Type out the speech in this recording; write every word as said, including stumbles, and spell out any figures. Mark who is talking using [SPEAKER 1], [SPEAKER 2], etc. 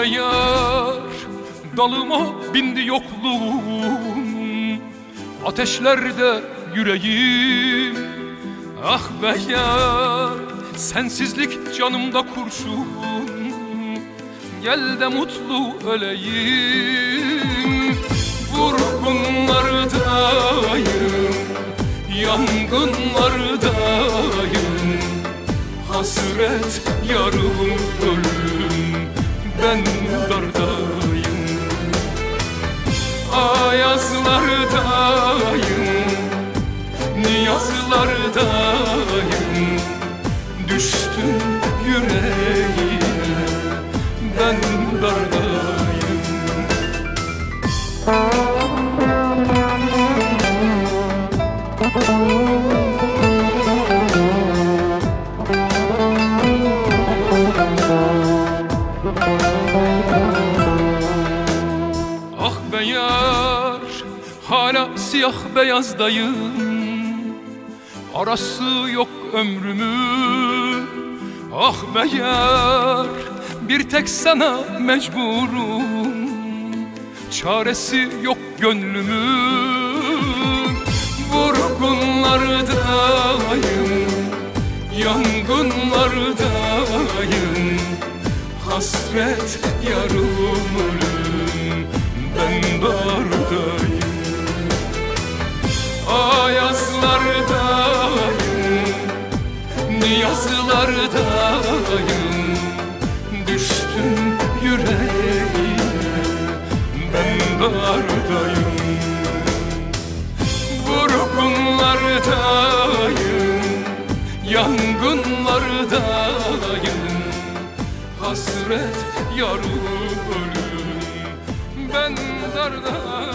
[SPEAKER 1] be yar, dalıma bindi yokluğum, ateşlerde yüreğim. Ah be yar, sensizlik canımda kurşun, gel de mutlu öleyim. Vurgunlardayım, yangınlardayım, hasret yarım ölüm, ben dardayım. Ayazlardayım, niyazlardayım, düştüm yüreğime, ben dardayım. Ah be yar, hala siyah beyazdayım, arası yok ömrümün. Ah be yar, bir tek sana mecburum, çaresi yok gönlümün. Vurgunlardayım, yangınlardayım, hasret yarım ölüm, ben dardayım. Ayazlardayım, niyazlardayım, düştüm yüreğime, ben dardayım. Vurgunlardayım, yangınlardayım, hasret yarım ölüm, ben dardayım.